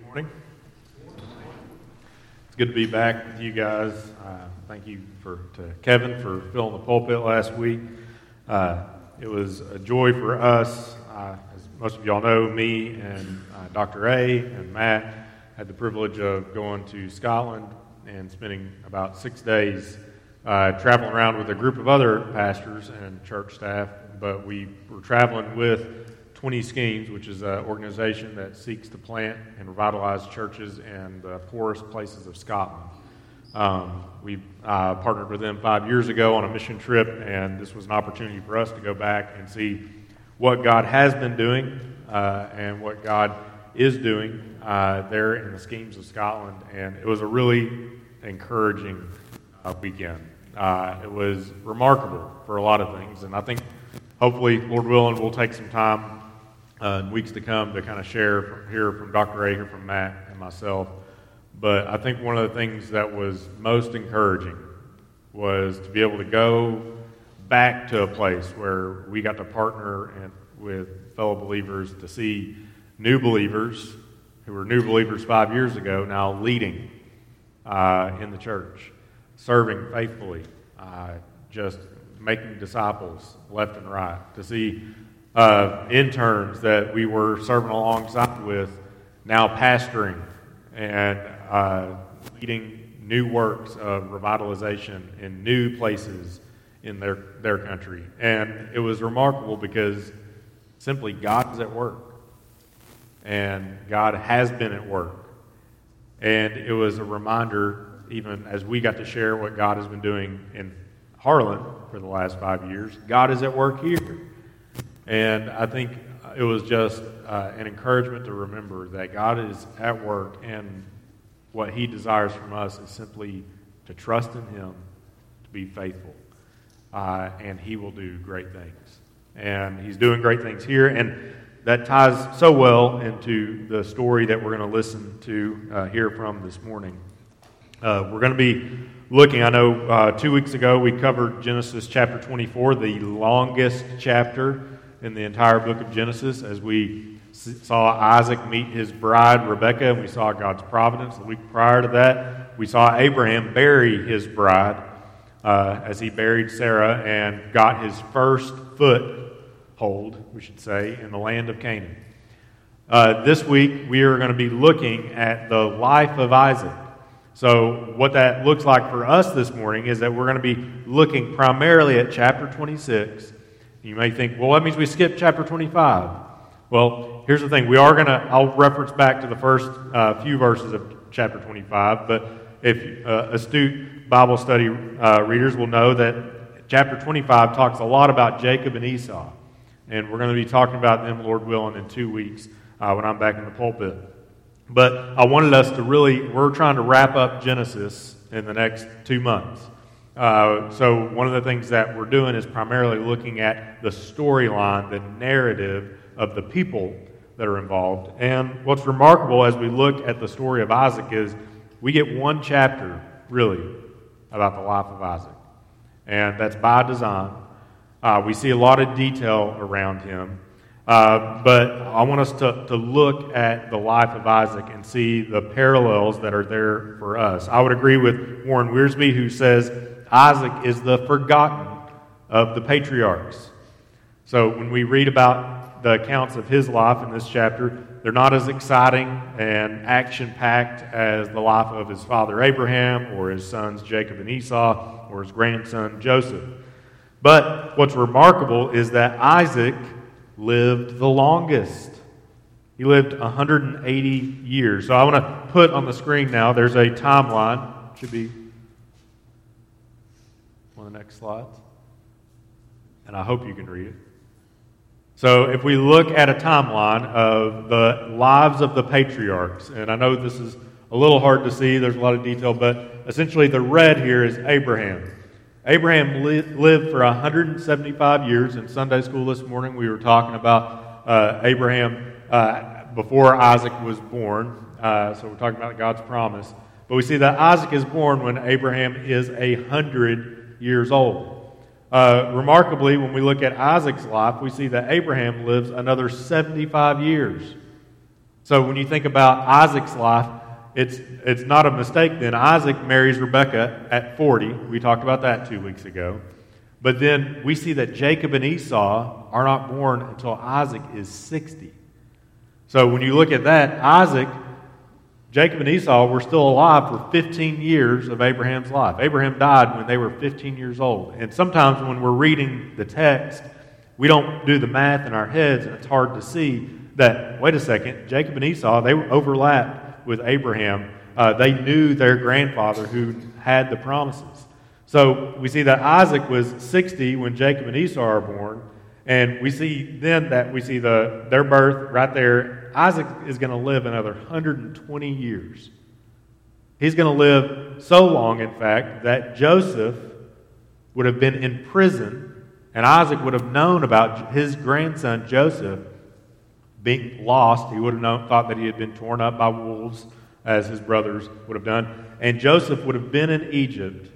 Morning. It's good to be back with you guys. Thank you to Kevin for filling the pulpit last week. It was a joy for us. As most of y'all know, me and Dr. A and Matt had the privilege of going to Scotland and spending about 6 days traveling around with a group of other pastors and church staff. But we were traveling with 20 Schemes, which is an organization that seeks to plant and revitalize churches in the poorest places of Scotland. We partnered with them 5 years ago on a mission trip, and this was an opportunity for us to go back and see what God has been doing and what God is doing there in the Schemes of Scotland. And it was a really encouraging weekend. It was remarkable for a lot of things, and I think hopefully, Lord willing, we'll take some time in weeks to come to kind of hear from Dr. A, hear from Matt and myself. But I think one of the things that was most encouraging was to be able to go back to a place where we got to partner with fellow believers to see new believers who were new believers 5 years ago now leading in the church, serving faithfully, just making disciples left and right, to see interns that we were serving alongside with now pastoring and leading new works of revitalization in new places in their country. And it was remarkable because simply God is at work, and God has been at work. And it was a reminder, even as we got to share what God has been doing in Harlan for the last 5 years, God is at work here. And I think it was just an encouragement to remember that God is at work, and what He desires from us is simply to trust in Him, to be faithful, and He will do great things. And He's doing great things here, and that ties so well into the story that we're going to listen to, hear from this morning. We're going to be looking, I know 2 weeks ago we covered Genesis chapter 24, the longest chapter in the entire book of Genesis, as we saw Isaac meet his bride Rebekah, and we saw God's providence. The week prior to that, we saw Abraham bury his bride as he buried Sarah and got his first foothold, we should say, in the land of Canaan. This week, we are going to be looking at the life of Isaac. So what that looks like for us this morning is that we're going to be looking primarily at chapter 26. You may think, well, that means we skip chapter 25. Well, here's the thing. I'll reference back to the first few verses of chapter 25, but if astute Bible study readers will know that chapter 25 talks a lot about Jacob and Esau. And we're going to be talking about them, Lord willing, in 2 weeks when I'm back in the pulpit. But I wanted us to we're trying to wrap up Genesis in the next 2 months. So one of the things that we're doing is primarily looking at the storyline, the narrative of the people that are involved. And what's remarkable as we look at the story of Isaac is we get one chapter, really, about the life of Isaac. And that's by design. We see a lot of detail around him. But I want us to look at the life of Isaac and see the parallels that are there for us. I would agree with Warren Wiersbe, who says Isaac is the forgotten of the patriarchs. So when we read about the accounts of his life in this chapter, they're not as exciting and action-packed as the life of his father Abraham or his sons Jacob and Esau or his grandson Joseph. But what's remarkable is that Isaac lived the longest. He lived 180 years. So I want to put on the screen now, there's a timeline. It should be one of the next slides. And I hope you can read it. So if we look at a timeline of the lives of the patriarchs, and I know this is a little hard to see, there's a lot of detail, but essentially the red here is Abraham. Abraham lived for 175 years. In Sunday school this morning, we were talking about Abraham before Isaac was born. So we're talking about God's promise. But we see that Isaac is born when Abraham is 100 years old. Remarkably, when we look at Isaac's life, we see that Abraham lives another 75 years. So when you think about Isaac's life, it's not a mistake then. Isaac marries Rebekah at 40. We talked about that 2 weeks ago. But then we see that Jacob and Esau are not born until Isaac is 60. So when you look at that, Jacob and Esau were still alive for 15 years of Abraham's life. Abraham died when they were 15 years old. And sometimes when we're reading the text, we don't do the math in our heads, and it's hard to see that, wait a second, Jacob and Esau, they overlapped with Abraham. They knew their grandfather who had the promises. So we see that Isaac was 60 when Jacob and Esau are born, and we see then that we see their birth right there. Isaac is going to live another 120 years. He's going to live so long, in fact, that Joseph would have been in prison, and Isaac would have known about his grandson Joseph being lost. He would have thought that he had been torn up by wolves, as his brothers would have done. And Joseph would have been in Egypt,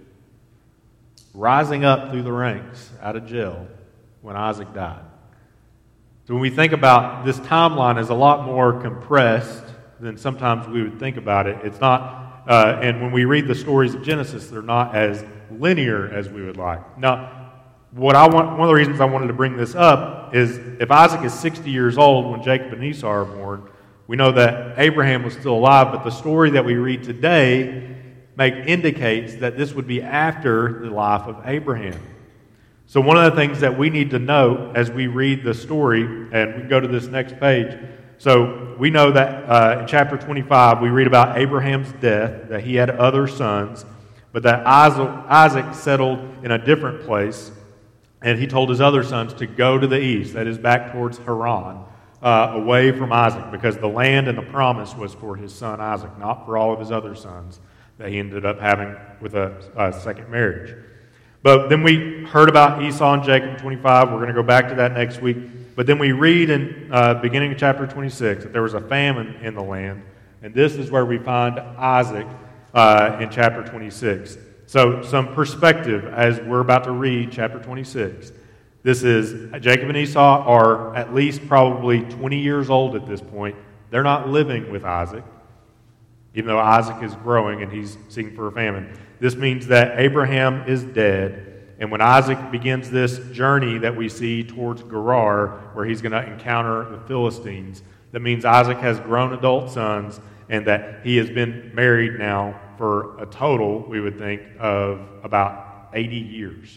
rising up through the ranks out of jail when Isaac died. So when we think about this timeline is a lot more compressed than sometimes we would think about it. It's not, and when we read the stories of Genesis, they're not as linear as we would like. Now, one of the reasons I wanted to bring this up is if Isaac is 60 years old when Jacob and Esau are born, we know that Abraham was still alive, but the story that we read today indicates that this would be after the life of Abraham. So one of the things that we need to note as we read the story, and we can go to this next page. So we know that in chapter 25, we read about Abraham's death, that he had other sons, but that Isaac settled in a different place, and he told his other sons to go to the east, that is back towards Haran, away from Isaac, because the land and the promise was for his son Isaac, not for all of his other sons that he ended up having with a second marriage. But then we heard about Esau and Jacob in 25. We're going to go back to that next week. But then we read in beginning of chapter 26 that there was a famine in the land. And this is where we find Isaac in chapter 26. So some perspective as we're about to read chapter 26. This is Jacob and Esau are at least probably 20 years old at this point. They're not living with Isaac, even though Isaac is growing and he's seeking for a famine. This means that Abraham is dead, and when Isaac begins this journey that we see towards Gerar, where he's going to encounter the Philistines, that means Isaac has grown adult sons, and that he has been married now for a total, we would think, of about 80 years.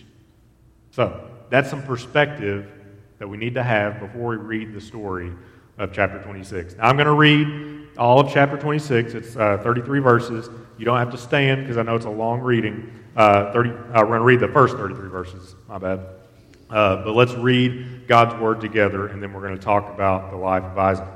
So that's some perspective that we need to have before we read the story of chapter 26. Now I'm going to read all of chapter 26. It's 33 verses. You don't have to stand because I know it's a long reading. We're going to read the first 33 verses. My bad. But let's read God's word together, and then we're going to talk about the life of Isaac.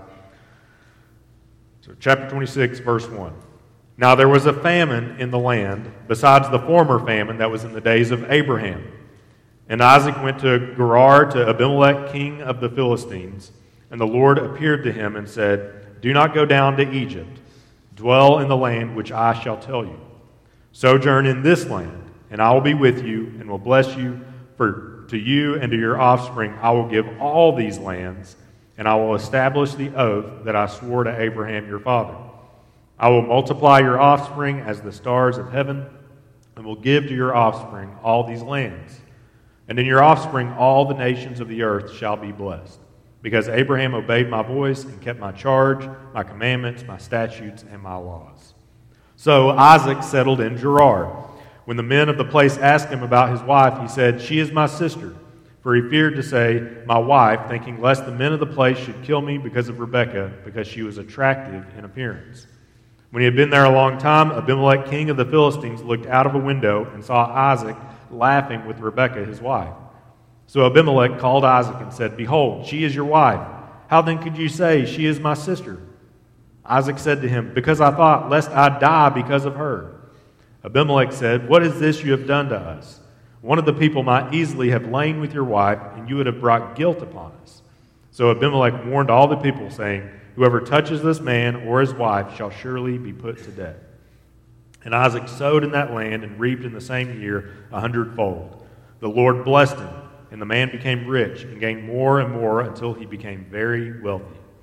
So chapter 26, verse 1. Now there was a famine in the land, besides the former famine that was in the days of Abraham. And Isaac went to Gerar to Abimelech, king of the Philistines. And the Lord appeared to him and said, "Do not go down to Egypt. Dwell in the land which I shall tell you. Sojourn in this land, and I will be with you, and will bless you. For to you and to your offspring I will give all these lands, and I will establish the oath that I swore to Abraham your father. I will multiply your offspring as the stars of heaven, and will give to your offspring all these lands. And in your offspring all the nations of the earth shall be blessed, because Abraham obeyed my voice and kept my charge, my commandments, my statutes, and my laws." So Isaac settled in Gerar. When the men of the place asked him about his wife, he said, "She is my sister." For he feared to say, "my wife," thinking lest the men of the place should kill me because of Rebekah, because she was attractive in appearance. When he had been there a long time, Abimelech, king of the Philistines, looked out of a window and saw Isaac laughing with Rebekah, his wife. So Abimelech called Isaac and said, "Behold, she is your wife. How then could you say, 'She is my sister'?" Isaac said to him, "Because I thought, lest I die because of her." Abimelech said, "What is this you have done to us? One of the people might easily have lain with your wife, and you would have brought guilt upon us." So Abimelech warned all the people, saying, "Whoever touches this man or his wife shall surely be put to death." And Isaac sowed in that land and reaped in the same year 100-fold. The Lord blessed him, and the man became rich and gained more and more until he became very wealthy.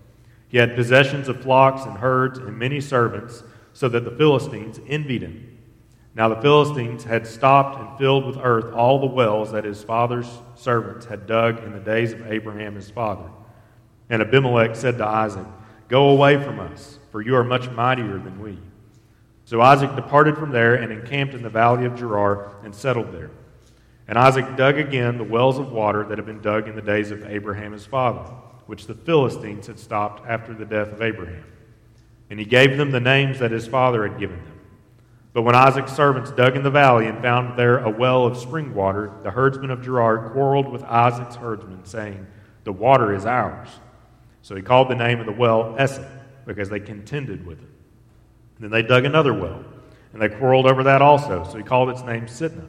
He had possessions of flocks and herds and many servants, so that the Philistines envied him. Now the Philistines had stopped and filled with earth all the wells that his father's servants had dug in the days of Abraham his father. And Abimelech said to Isaac, "Go away from us, for you are much mightier than we." So Isaac departed from there and encamped in the valley of Gerar and settled there. And Isaac dug again the wells of water that had been dug in the days of Abraham his father, which the Philistines had stopped after the death of Abraham. And he gave them the names that his father had given them. But when Isaac's servants dug in the valley and found there a well of spring water, the herdsmen of Gerar quarreled with Isaac's herdsmen, saying, "The water is ours." So he called the name of the well Esek, because they contended with it. And then they dug another well, and they quarreled over that also. So he called its name Sitnah.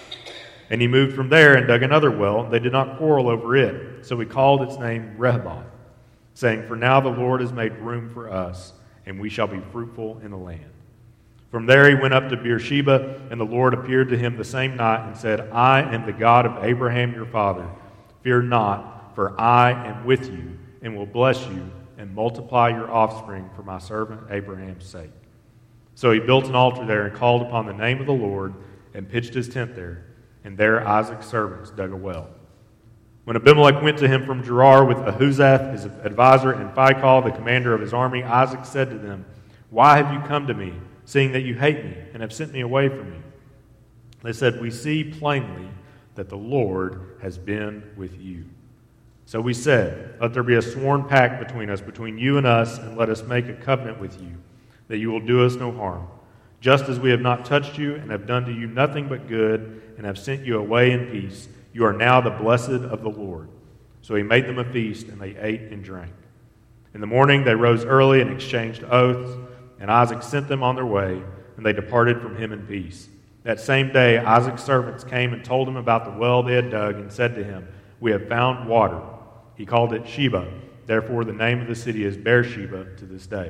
And he moved from there and dug another well, and they did not quarrel over it. So he called its name Rehoboth, saying, "For now the Lord has made room for us, and we shall be fruitful in the land." From there he went up to Beersheba, and the Lord appeared to him the same night and said, "I am the God of Abraham your father. Fear not, for I am with you, and will bless you, and multiply your offspring for my servant Abraham's sake." So he built an altar there and called upon the name of the Lord, and pitched his tent there. And there Isaac's servants dug a well. When Abimelech went to him from Gerar with Ahuzath, his advisor, and Phicol, the commander of his army, Isaac said to them, "Why have you come to me, seeing that you hate me, and have sent me away from you?" They said, "We see plainly that the Lord has been with you." So we said, "Let there be a sworn pact between us, between you and us, and let us make a covenant with you, that you will do us no harm. Just as we have not touched you, and have done to you nothing but good, and have sent you away in peace, you are now the blessed of the Lord." So he made them a feast, and they ate and drank. In the morning they rose early and exchanged oaths, and Isaac sent them on their way, and they departed from him in peace. That same day Isaac's servants came and told him about the well they had dug, and said to him, "We have found water." He called it Sheba. Therefore the name of the city is Beersheba to this day.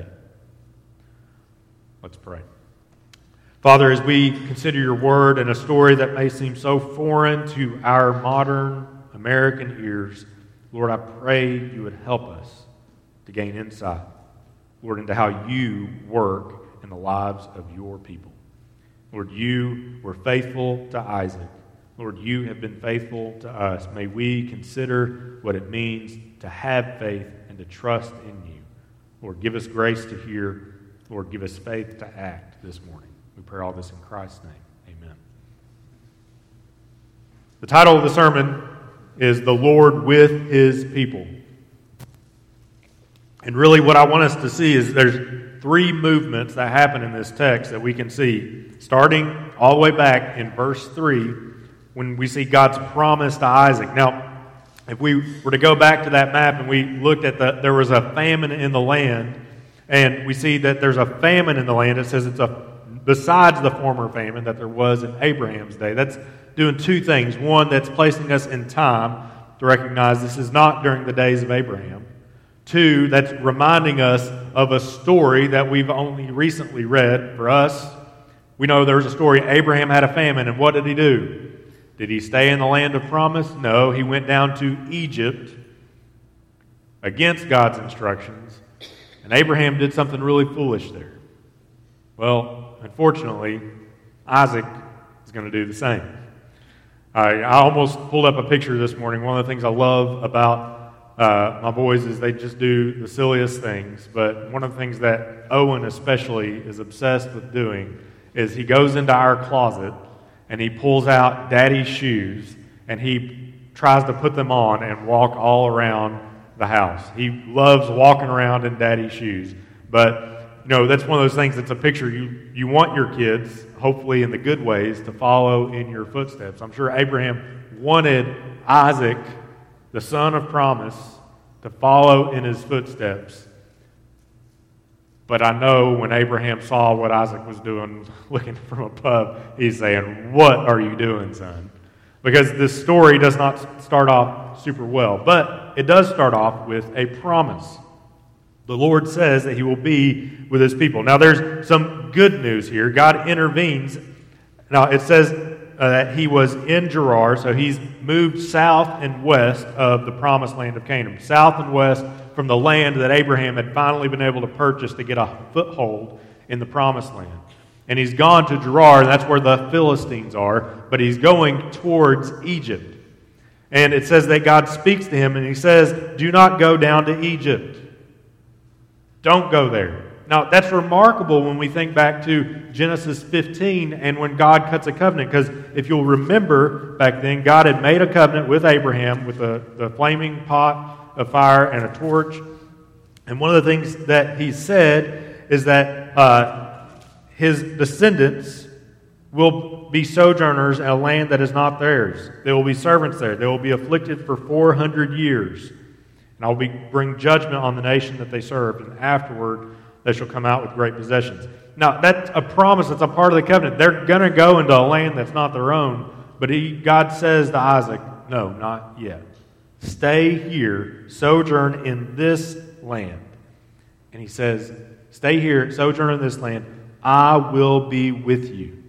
Let's pray. Father, as we consider your word and a story that may seem so foreign to our modern American ears, Lord, I pray you would help us to gain insight, Lord, into how you work in the lives of your people. Lord, you were faithful to Isaac. Lord, you have been faithful to us. May we consider what it means to have faith and to trust in you. Lord, give us grace to hear. Lord, give us faith to act this morning. We pray all this in Christ's name. Amen. The title of the sermon is "The Lord with His People." And really what I want us to see is there's three movements that happen in this text that we can see, starting all the way back in verse 3, when we see God's promise to Isaac. Now, if we were to go back to that map and we looked at there was a famine in the land, and we see that there's a famine in the land. It says it's besides the former famine that there was in Abraham's day. That's doing two things. One, that's placing us in time to recognize this is not during the days of Abraham. Two, that's reminding us of a story that we've only recently read. For us, we know there's a story. Abraham had a famine, and what did he do? Did he stay in the land of promise? No, he went down to Egypt against God's instructions, and Abraham did something really foolish there. Well, unfortunately, Isaac is going to do the same. I almost pulled up a picture this morning. One of the things I love about my boys is they just do the silliest things. But one of the things that Owen especially is obsessed with doing is he goes into our closet and he pulls out Daddy's shoes and he tries to put them on and walk all around the house. He loves walking around in Daddy's shoes. But that's one of those things that's a picture you want your kids, hopefully in the good ways, to follow in your footsteps. I'm sure Abraham wanted Isaac, the son of promise, to follow in his footsteps. But I know when Abraham saw what Isaac was doing, looking from above, he's saying, "What are you doing, son?" Because this story does not start off super well. But it does start off with a promise. The Lord says that He will be with His people. Now, there's some good news here. God intervenes. Now, it says that He was in Gerar, so He's moved south and west of the promised land of Canaan. South and west from the land that Abraham had finally been able to purchase to get a foothold in the Promised Land. And he's gone to Gerar, and that's where the Philistines are, but he's going towards Egypt. And it says that God speaks to him, and he says, do not go down to Egypt. Don't go there. Now, that's remarkable when we think back to Genesis 15 and when God cuts a covenant, because if you'll remember back then, God had made a covenant with Abraham with the flaming pot of fire and a torch. And one of the things that he said is that his descendants will be sojourners in a land that is not theirs. They will be servants there. They will be afflicted for 400 years. And I will bring judgment on the nation that they served, and afterward they shall come out with great possessions. Now, that's a promise. That's a part of the covenant. They're going to go into a land that's not their own. But God says to Isaac, no, not yet. Stay here, sojourn in this land. And he says, stay here, sojourn in this land. I will be with you.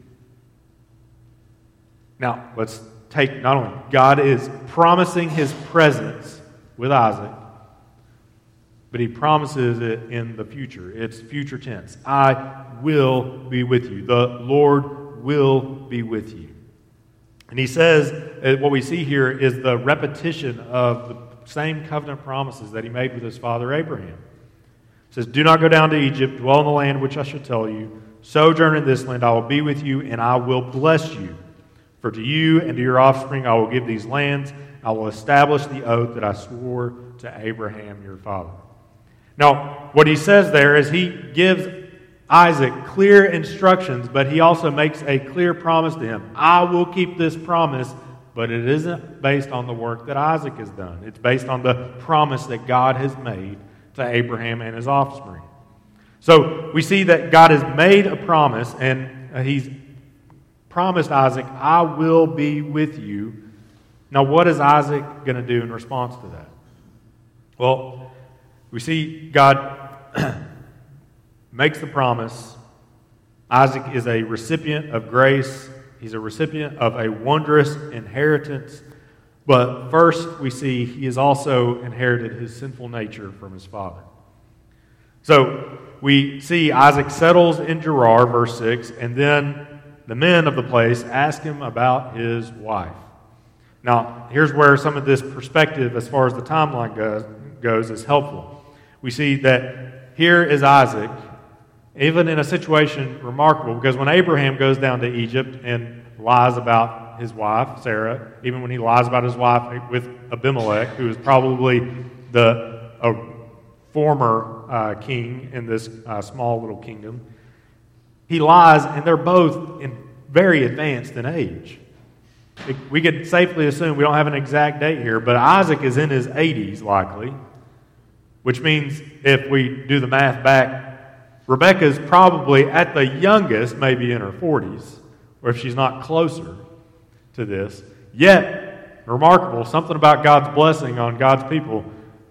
Now, let's take not only God is promising his presence with Isaac, but he promises it in the future. It's future tense. I will be with you. The Lord will be with you. And he says, what we see here is the repetition of the same covenant promises that he made with his father Abraham. He says, do not go down to Egypt, dwell in the land which I shall tell you. Sojourn in this land, I will be with you, and I will bless you. For to you and to your offspring I will give these lands. I will establish the oath that I swore to Abraham your father. Now, what he says there is he gives Isaac clear instructions, but he also makes a clear promise to him. I will keep this promise, but it isn't based on the work that Isaac has done. It's based on the promise that God has made to Abraham and his offspring. So we see that God has made a promise, and he's promised Isaac, I will be with you. Now, what is Isaac going to do in response to that? Well, we see God makes the promise. Isaac is a recipient of grace. He's a recipient of a wondrous inheritance. But first, we see he has also inherited his sinful nature from his father. So we see Isaac settles in Gerar, verse 6, and then the men of the place ask him about his wife. Now, here's where some of this perspective as far as the timeline goes is helpful. We see that here is Isaac, even in a situation remarkable, because when Abraham goes down to Egypt and lies about his wife, Sarah, even when he lies about his wife with Abimelech, who is probably a former king in this small little kingdom, he lies, and they're both very advanced in age. We could safely assume, we don't have an exact date here, but Isaac is in his 80s likely, which means if we do the math back, Rebekah is probably at the youngest, maybe in her 40s, or if she's not closer to this. Yet, remarkable, something about God's blessing on God's people.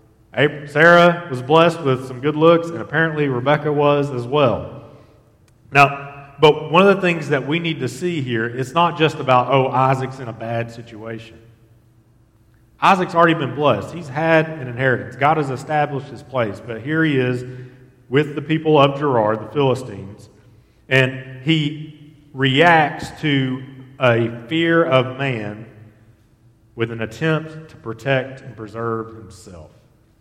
Sarah was blessed with some good looks, and apparently Rebekah was as well. Now, but one of the things that we need to see here, it's not just about, Isaac's in a bad situation. Isaac's already been blessed. He's had an inheritance. God has established his place. But here he is with the people of Gerar, the Philistines, and he reacts to a fear of man with an attempt to protect and preserve himself.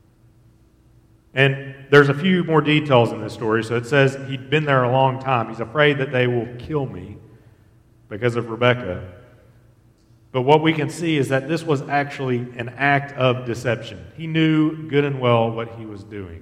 And there's a few more details in this story. So it says he'd been there a long time. He's afraid that they will kill me because of Rebekah. But what we can see is that this was actually an act of deception. He knew good and well what he was doing.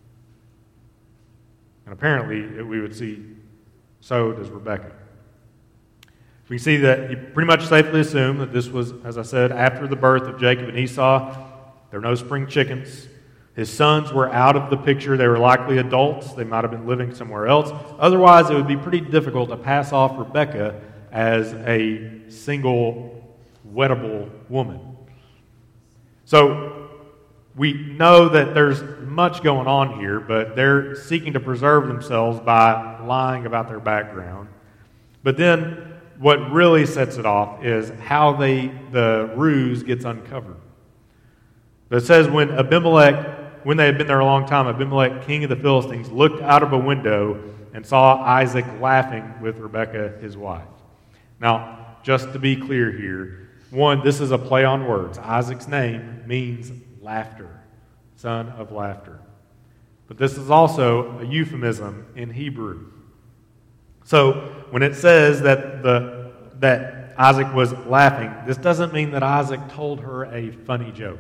And apparently, we would see, so does Rebekah. We see that he pretty much safely assumed that this was, as I said, after the birth of Jacob and Esau. There were no spring chickens. His sons were out of the picture. They were likely adults. They might have been living somewhere else. Otherwise, it would be pretty difficult to pass off Rebekah as a single, wettable woman. So we know that there's much going on here, but they're seeking to preserve themselves by lying about their background. But then what really sets it off is how the ruse gets uncovered. It says when Abimelech when they had been there a long time, Abimelech, king of the Philistines, looked out of a window and saw Isaac laughing with Rebekah, his wife. Now, just to be clear here, one, this is a play on words. Isaac's name means laughter, son of laughter. But this is also a euphemism in Hebrew. So when it says that Isaac was laughing, this doesn't mean that Isaac told her a funny joke.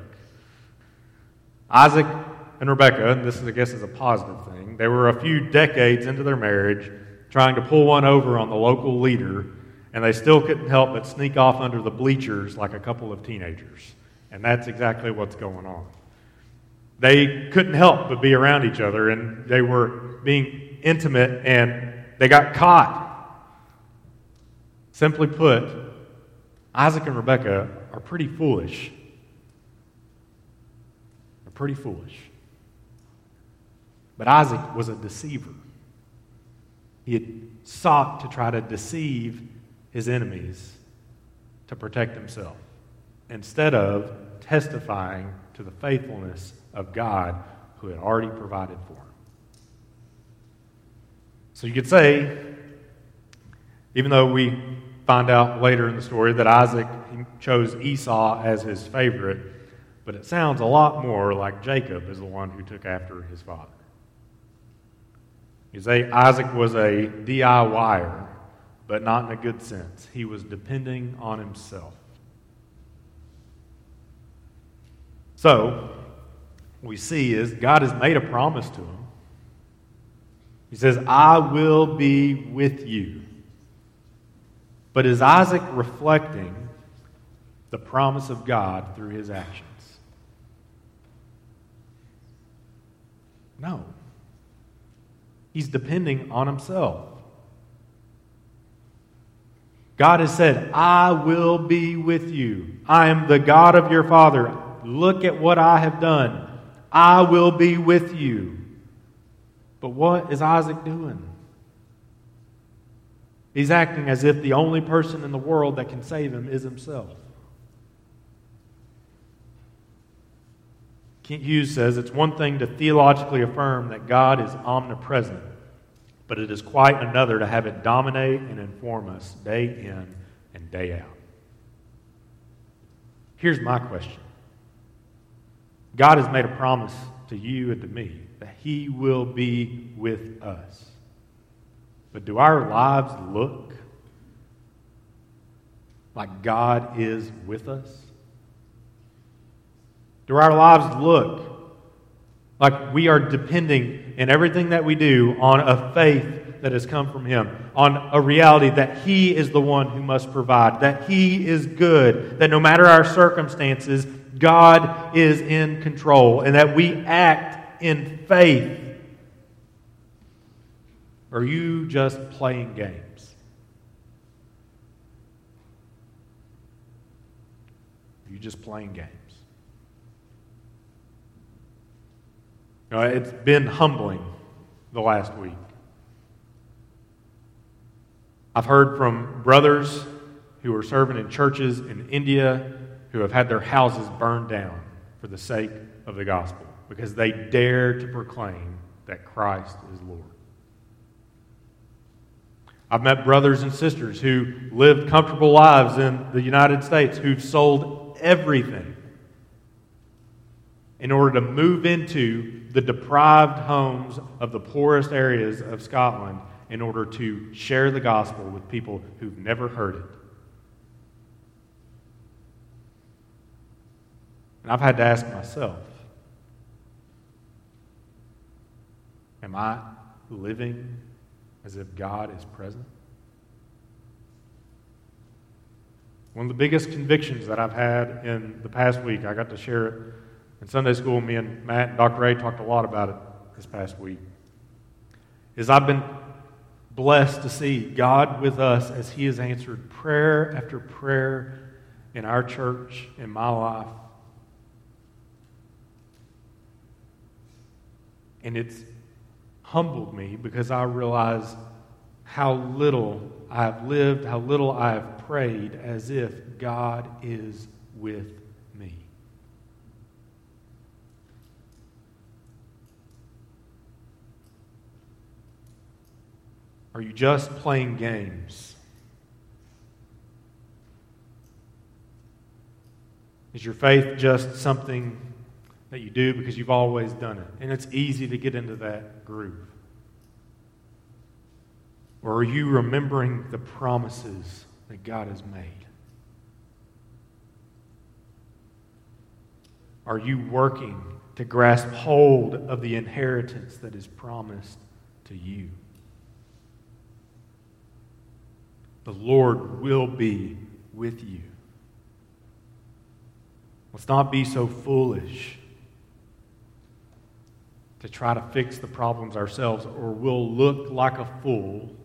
Isaac and Rebekah, and this, I guess, is a positive thing, they were a few decades into their marriage trying to pull one over on the local leader, and they still couldn't help but sneak off under the bleachers like a couple of teenagers. And that's exactly what's going on. They couldn't help but be around each other, and they were being intimate, and they got caught. Simply put, Isaac and Rebekah are pretty foolish. They're pretty foolish. But Isaac was a deceiver. He had sought to try to deceive his enemies to protect himself, instead of testifying to the faithfulness of God who had already provided for him. So you could say, even though we find out later in the story that Isaac chose Esau as his favorite, but it sounds a lot more like Jacob is the one who took after his father. You say Isaac was a DIYer, but not in a good sense. He was depending on himself. So, what we see is God has made a promise to him. He says, I will be with you. But is Isaac reflecting the promise of God through his actions? No. He's depending on himself. God has said, I will be with you. I am the God of your father. Look at what I have done. I will be with you. But what is Isaac doing? He's acting as if the only person in the world that can save him is himself. Kent Hughes says, it's one thing to theologically affirm that God is omnipresent, but it is quite another to have it dominate and inform us day in and day out. Here's my question. God has made a promise to you and to me that He will be with us. But do our lives look like God is with us? Do our lives look like we are depending in everything that we do on a faith that has come from Him, on a reality that He is the one who must provide, that He is good, that no matter our circumstances, God is in control, and that we act in faith? Or are you just playing games? Are you just playing games? It's been humbling the last week. I've heard from brothers who are serving in churches in India who have had their houses burned down for the sake of the gospel because they dare to proclaim that Christ is Lord. I've met brothers and sisters who lived comfortable lives in the United States who've sold everything in order to move into the deprived homes of the poorest areas of Scotland in order to share the gospel with people who've never heard it. And I've had to ask myself, am I living as if God is present? One of the biggest convictions that I've had in the past week, I got to share it in Sunday school. Me and Matt and Dr. A talked a lot about it this past week, is I've been blessed to see God with us as He has answered prayer after prayer in our church, in my life. And it's humbled me because I realize how little I have lived, how little I have prayed as if God is with me. Are you just playing games? Is your faith just something that you do because you've always done it? And it's easy to get into that groove. Or are you remembering the promises that God has made? Are you working to grasp hold of the inheritance that is promised to you? The Lord will be with you. Let's not be so foolish to try to fix the problems ourselves, or we'll look like a fool,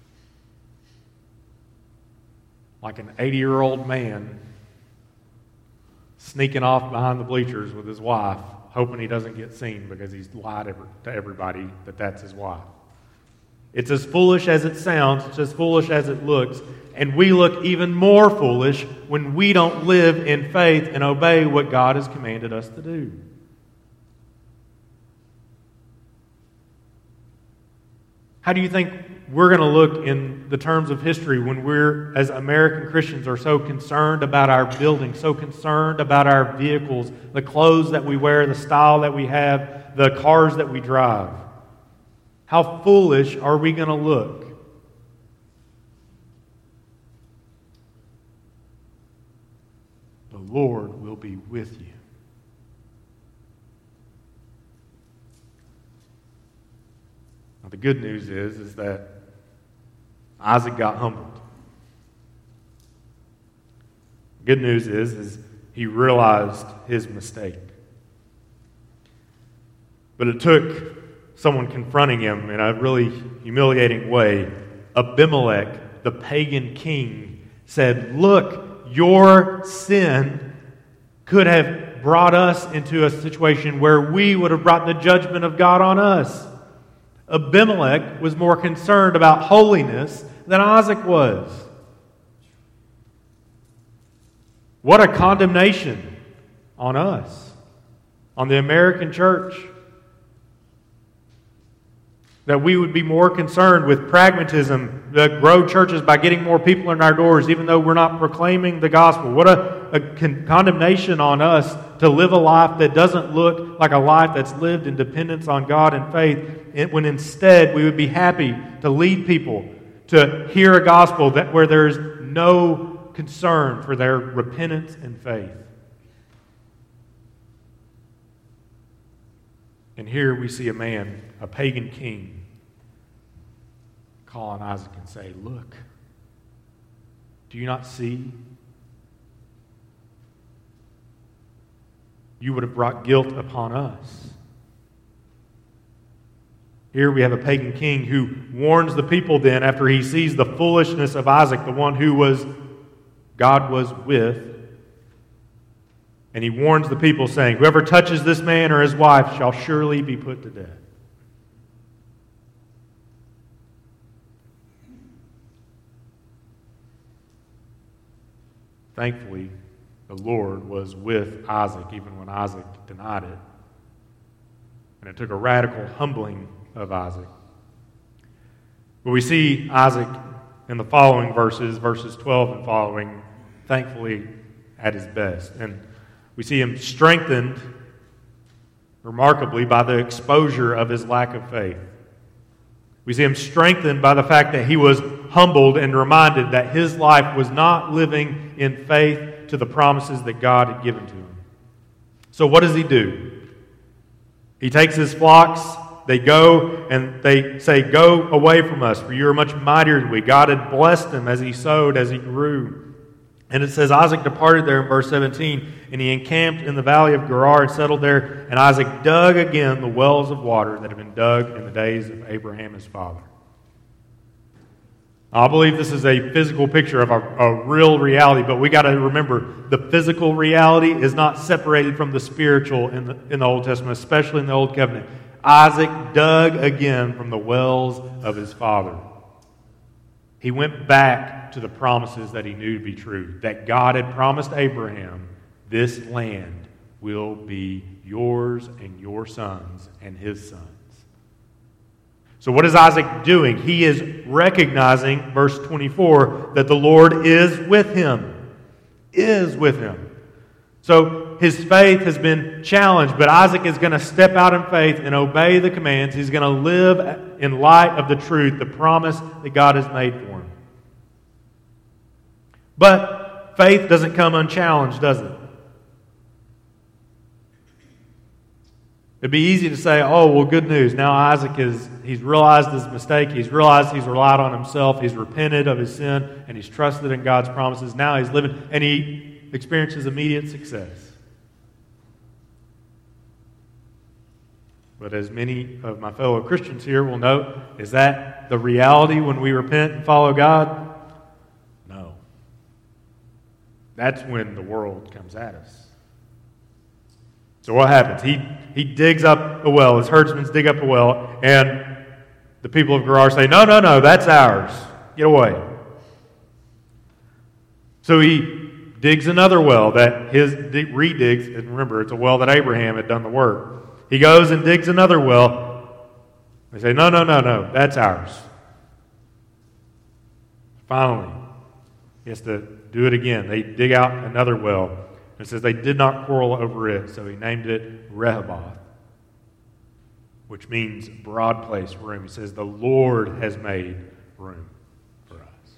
like an 80-year-old man sneaking off behind the bleachers with his wife, hoping he doesn't get seen because he's lied to everybody that that's his wife. It's as foolish as it sounds. It's as foolish as it looks. And we look even more foolish when we don't live in faith and obey what God has commanded us to do. How do you think we're going to look in the terms of history when we're, as American Christians, are so concerned about our buildings, so concerned about our vehicles, the clothes that we wear, the style that we have, the cars that we drive? How foolish are we going to look? The Lord will be with you. Now, the good news is that Isaac got humbled. The good news is he realized his mistake. But it took someone confronting him in a really humiliating way. Abimelech, the pagan king, said, "Look, your sin could have brought us into a situation where we would have brought the judgment of God on us." Abimelech was more concerned about holiness than Isaac was. What a condemnation on us, on the American church. That we would be more concerned with pragmatism, to grow churches by getting more people in our doors, even though we're not proclaiming the gospel. What a condemnation on us to live a life that doesn't look like a life that's lived in dependence on God and faith, when instead we would be happy to lead people to hear a gospel where there's no concern for their repentance and faith. And here we see a man, a pagan king, call on Isaac and say, "Look, do you not see? You would have brought guilt upon us." Here we have a pagan king who warns the people then after he sees the foolishness of Isaac, the one who God was with. And he warns the people saying, "Whoever touches this man or his wife shall surely be put to death." Thankfully, the Lord was with Isaac even when Isaac denied it. And it took a radical humbling of Isaac. But we see Isaac in the following verses 12 and following, thankfully at his best. And we see him strengthened remarkably by the exposure of his lack of faith. We see him strengthened by the fact that he was humbled and reminded that his life was not living in faith to the promises that God had given to him. So what does he do? He takes his flocks, they go and they say, "Go away from us, for you are much mightier than we." God had blessed him as he sowed, as he grew. And it says Isaac departed there in verse 17, and he encamped in the valley of Gerar and settled there. And Isaac dug again the wells of water that had been dug in the days of Abraham his father. I believe this is a physical picture of a real reality, but we got to remember the physical reality is not separated from the spiritual in the Old Testament, especially in the Old Covenant. Isaac dug again from the wells of his father. He went back to the promises that he knew to be true, that God had promised Abraham, this land will be yours and your sons and his sons. So what is Isaac doing? He is recognizing, verse 24, that the Lord is with him. Is with him. So his faith has been challenged, but Isaac is going to step out in faith and obey the commands. He's going to live in light of the truth, the promise that God has made for him. But faith doesn't come unchallenged, does it? It'd be easy to say, oh, well, good news. Now Isaac he's realized his mistake. He's realized he's relied on himself. He's repented of his sin, and he's trusted in God's promises. Now he's living, and he experiences immediate success. But as many of my fellow Christians here will note, is that the reality when we repent and follow God? No. That's when the world comes at us. So what happens? He digs up a well. His herdsmen dig up a well, and the people of Gerar say, no, that's ours. Get away. So he digs another well that redigs, and remember, it's a well that Abraham had done the work. He goes and digs another well. They say, no, that's ours. Finally, he has to do it again. They dig out another well. It says they did not quarrel over it, so he named it Rehoboth, which means broad place, room. He says the Lord has made room for us.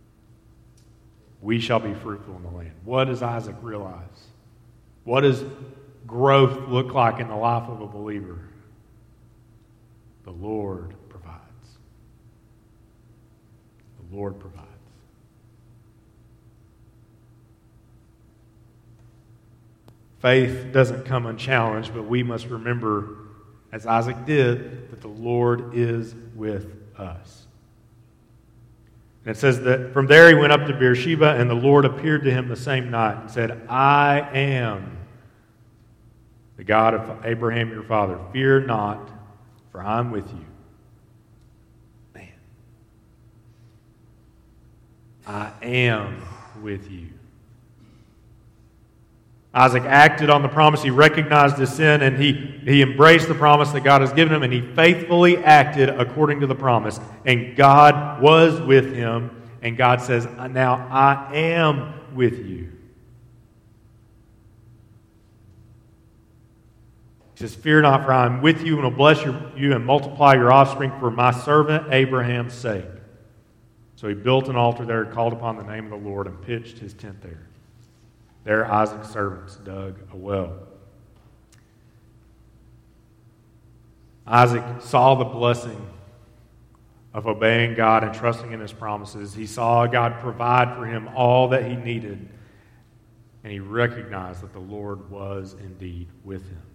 We shall be fruitful in the land. What does Isaac realize? What does growth look like in the life of a believer? The Lord provides. The Lord provides. Faith doesn't come unchallenged, but we must remember, as Isaac did, that the Lord is with us. And it says that from there he went up to Beersheba, and the Lord appeared to him the same night and said, I am the God of Abraham your father. Fear not, for I am with you. Man. I am with you. Isaac acted on the promise. He recognized his sin, and he embraced the promise that God has given him, and he faithfully acted according to the promise. And God was with him, and God says, now I am with you. He says, fear not, for I am with you, and will bless you and multiply your offspring for my servant Abraham's sake. So he built an altar there, called upon the name of the Lord, and pitched his tent there. There Isaac's servants dug a well. Isaac saw the blessing of obeying God and trusting in his promises. He saw God provide for him all that he needed, and he recognized that the Lord was indeed with him.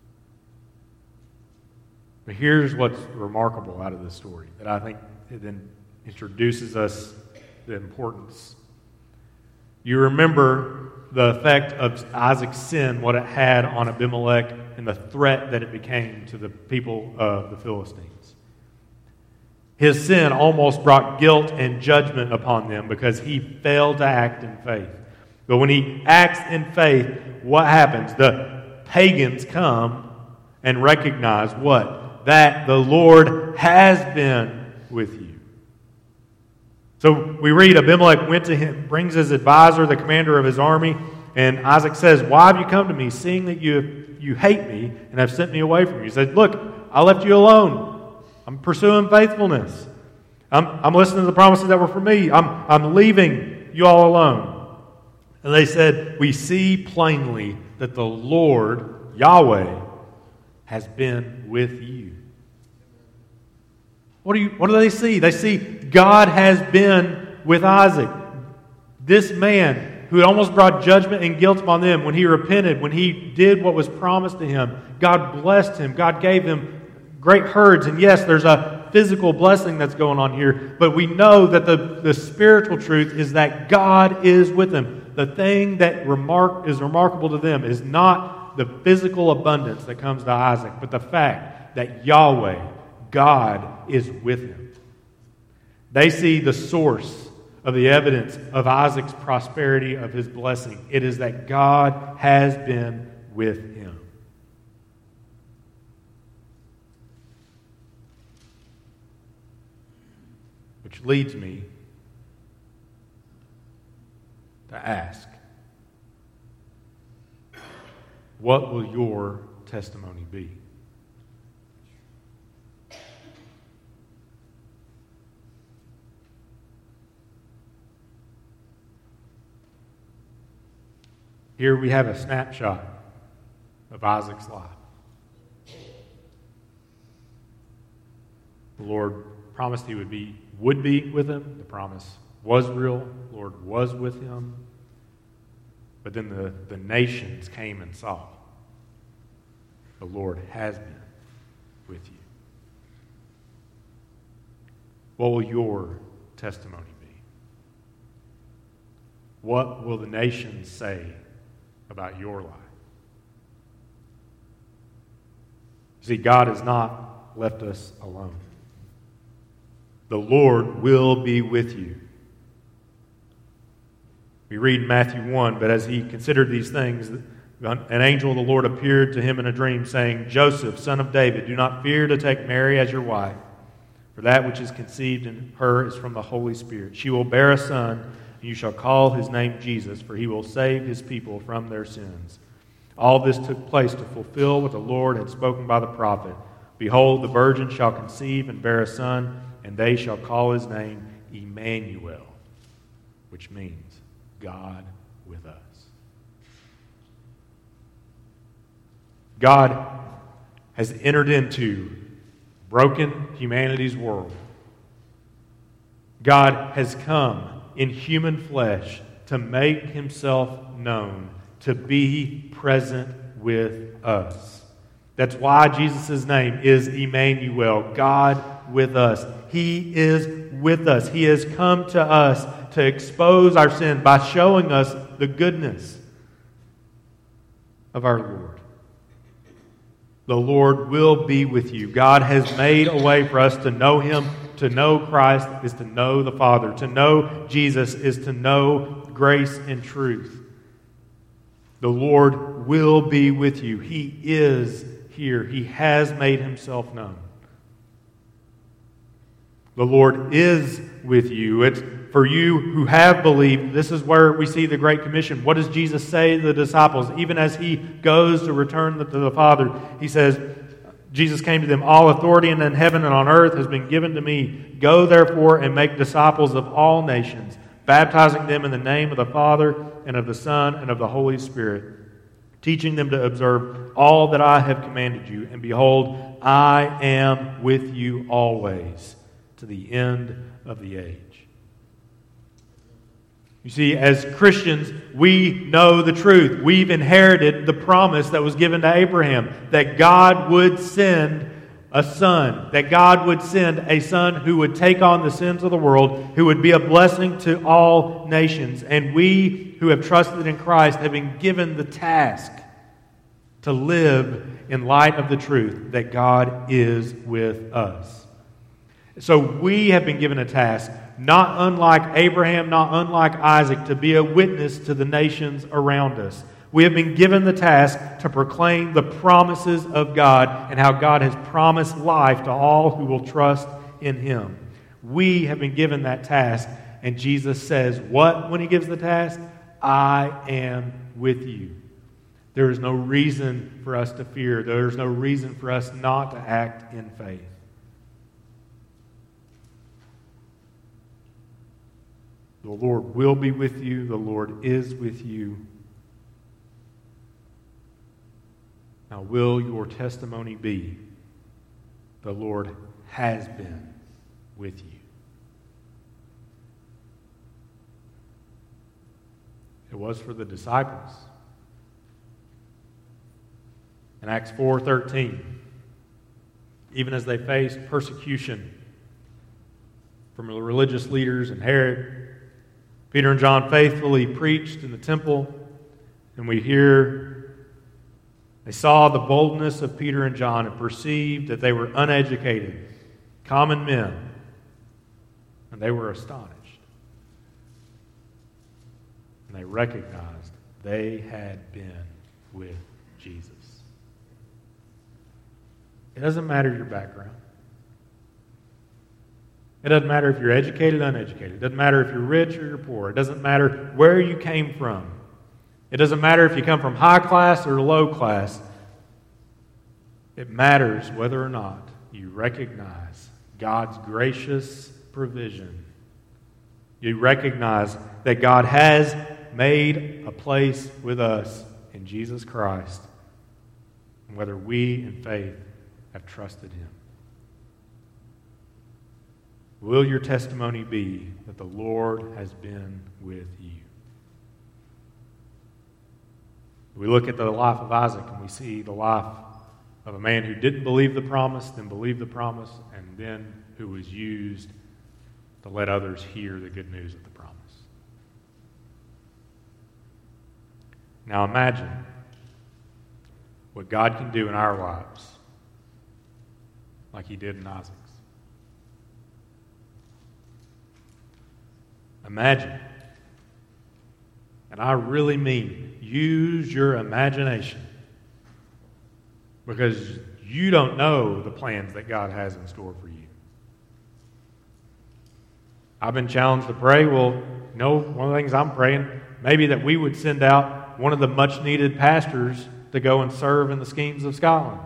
But here's what's remarkable out of this story that I think it then introduces us the importance. You remember the effect of Isaac's sin, what it had on Abimelech, and the threat that it became to the people of the Philistines. His sin almost brought guilt and judgment upon them because he failed to act in faith. But when he acts in faith, what happens? The pagans come and recognize what? That the Lord has been with you. So we read Abimelech went to him, brings his advisor, the commander of his army, and Isaac says, why have you come to me, seeing that you hate me and have sent me away from you? He said, look, I left you alone. I'm pursuing faithfulness. I'm listening to the promises that were for me. I'm leaving you all alone. And they said, we see plainly that the Lord, Yahweh, has been with you. What do they see? They see God has been with Isaac. This man who had almost brought judgment and guilt upon them, when he repented, when he did what was promised to him, God blessed him. God gave him great herds. And yes, there's a physical blessing that's going on here, but we know that the spiritual truth is that God is with them. The thing that is remarkable to them is not the physical abundance that comes to Isaac, but the fact that Yahweh, God, is with him. They see the source of the evidence of Isaac's prosperity, of his blessing. It is that God has been with him. Which leads me to ask, what will your testimony be? Here we have a snapshot of Isaac's life. The Lord promised he would be with him. The promise was real. The Lord was with him. But then the nations came and saw. The Lord has been with you. What will your testimony be? What will the nations say about your life? See, God has not left us alone. The Lord will be with you. We read in Matthew 1, but as he considered these things, an angel of the Lord appeared to him in a dream, saying, Joseph, son of David, do not fear to take Mary as your wife, for that which is conceived in her is from the Holy Spirit. She will bear a son, and you shall call his name Jesus, for he will save his people from their sins. All this took place to fulfill what the Lord had spoken by the prophet. Behold, the virgin shall conceive and bear a son, and they shall call his name Emmanuel, which means God with us. God has entered into broken humanity's world. God has come in human flesh to make himself known, to be present with us. That's why Jesus' name is Emmanuel, God with us. He is with us. He has come to us to expose our sin by showing us the goodness of our Lord. The Lord will be with you. God has made a way for us to know him. To know Christ is to know the Father. To know Jesus is to know grace and truth. The Lord will be with you. He is here. He has made himself known. The Lord is with you. It's for you who have believed. This is where we see the Great Commission. What does Jesus say to the disciples? Even as he goes to return to the Father, he says, Jesus came to them, all authority in heaven and on earth has been given to me. Go therefore and make disciples of all nations, baptizing them in the name of the Father and of the Son and of the Holy Spirit, teaching them to observe all that I have commanded you. And behold, I am with you always, to the end of the age. You see, as Christians, we know the truth. We've inherited the promise that was given to Abraham, that God would send a son, that God would send a son who would take on the sins of the world, who would be a blessing to all nations. And we who have trusted in Christ have been given the task to live in light of the truth that God is with us. So we have been given a task, not unlike Abraham, not unlike Isaac, to be a witness to the nations around us. We have been given the task to proclaim the promises of God and how God has promised life to all who will trust in him. We have been given that task, and Jesus says, what when he gives the task? I am with you. There is no reason for us to fear. There is no reason for us not to act in faith. The Lord will be with you. The Lord is with you. Now, will your testimony be, the Lord has been with you? It was for the disciples. In Acts 4:13, even as they faced persecution from the religious leaders and Herod, Peter and John faithfully preached in the temple, and we hear they saw the boldness of Peter and John and perceived that they were uneducated, common men, and they were astonished. And they recognized they had been with Jesus. It doesn't matter your background. It doesn't matter if you're educated or uneducated. It doesn't matter if you're rich or you're poor. It doesn't matter where you came from. It doesn't matter if you come from high class or low class. It matters whether or not you recognize God's gracious provision. You recognize that God has made a place with us in Jesus Christ, and whether we in faith have trusted Him. Will your testimony be that the Lord has been with you? We look at the life of Isaac and we see the life of a man who didn't believe the promise, then believed the promise, and then who was used to let others hear the good news of the promise. Now imagine what God can do in our lives like He did in Isaac's. Imagine, and I really mean use your imagination, because you don't know the plans that God has in store for you. I've been challenged to pray. Well, one of the things I'm praying, maybe that we would send out one of the much-needed pastors to go and serve in the schemes of Scotland.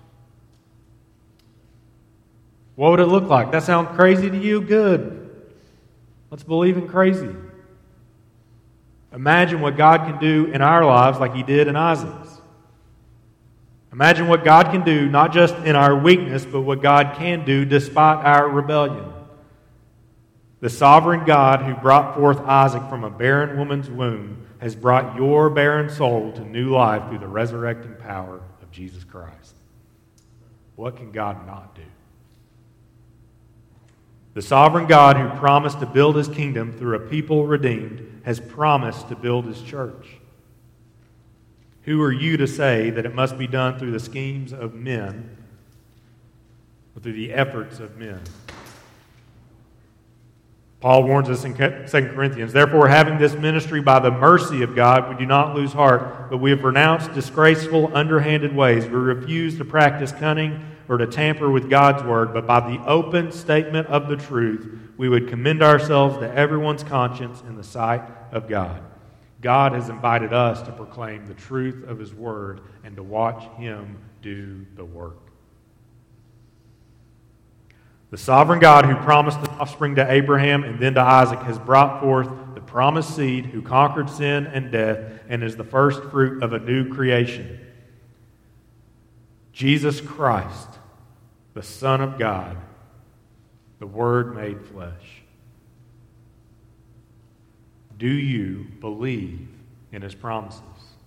What would it look like? That sound crazy to you? Good. Let's believe in crazy. Imagine what God can do in our lives like He did in Isaac's. Imagine what God can do not just in our weakness, but what God can do despite our rebellion. The sovereign God who brought forth Isaac from a barren woman's womb has brought your barren soul to new life through the resurrecting power of Jesus Christ. What can God not do? The sovereign God who promised to build His kingdom through a people redeemed has promised to build His church. Who are you to say that it must be done through the schemes of men or through the efforts of men? Paul warns us in 2 Corinthians, therefore, having this ministry by the mercy of God, we do not lose heart, but we have renounced disgraceful, underhanded ways. We refuse to practice cunning or to tamper with God's word, but by the open statement of the truth, we would commend ourselves to everyone's conscience in the sight of God. God has invited us to proclaim the truth of His word and to watch Him do the work. The sovereign God who promised an offspring to Abraham and then to Isaac has brought forth the promised seed who conquered sin and death and is the first fruit of a new creation. Jesus Christ, the Son of God, the Word made flesh. Do you believe in His promises?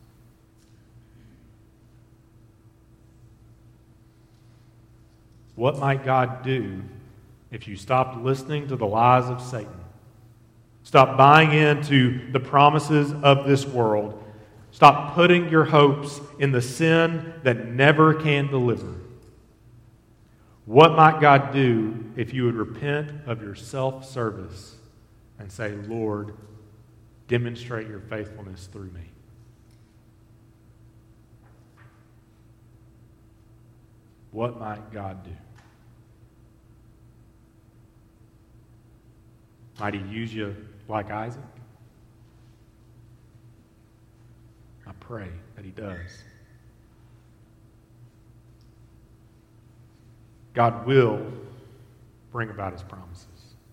What might God do if you stopped listening to the lies of Satan? Stop buying into the promises of this world. Stop putting your hopes in the sin that never can deliver. What might God do if you would repent of your self-service and say, Lord, demonstrate your faithfulness through me? What might God do? Might He use you like Isaac? I pray that He does. God will bring about His promises.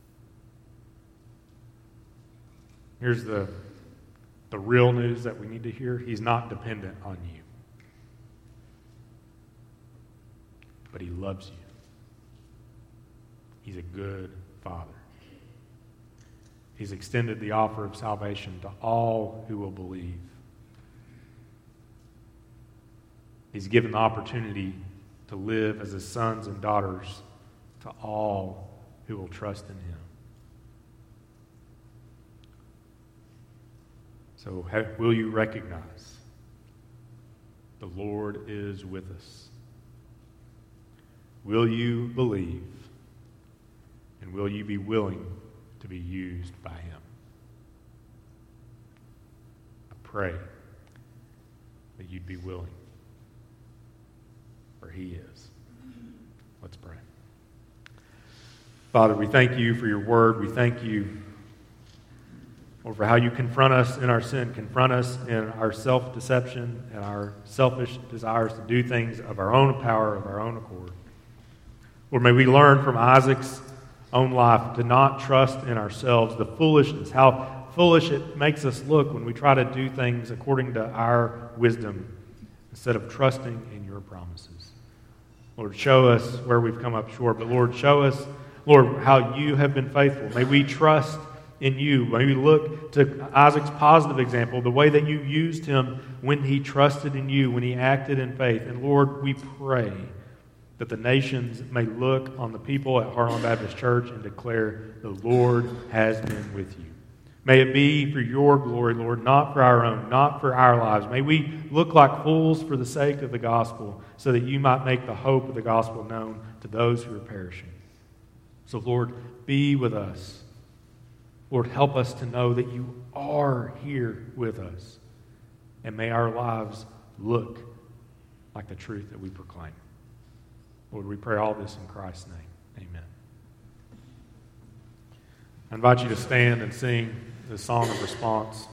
Here's the real news that we need to hear. He's not dependent on you, but He loves you. He's a good Father. He's extended the offer of salvation to all who will believe. He's given the opportunity to live as His sons and daughters to all who will trust in Him. So will you recognize the Lord is with us? Will you believe? And will you be willing to be used by Him? I pray that you'd be willing, for He is. Let's pray. Father, we thank you for your word. We thank you, Lord, for how you confront us in our sin, confront us in our self-deception and our selfish desires to do things of our own power, of our own accord. Lord, may we learn from Isaac's own life to not trust in ourselves, the foolishness, how foolish it makes us look when we try to do things according to our wisdom instead of trusting in your promises. Lord, show us where we've come up short, but Lord, show us, Lord, how you have been faithful. May we trust in you. May we look to Isaac's positive example, the way that you used him when he trusted in you, when he acted in faith. And Lord, we pray that the nations may look on the people at Heartland Baptist Church and declare, the Lord has been with you. May it be for your glory, Lord, not for our own, not for our lives. May we look like fools for the sake of the gospel, so that you might make the hope of the gospel known to those who are perishing. So, Lord, be with us. Lord, help us to know that you are here with us. And may our lives look like the truth that we proclaim. Lord, we pray all this in Christ's name. Amen. I invite you to stand and sing the song of response.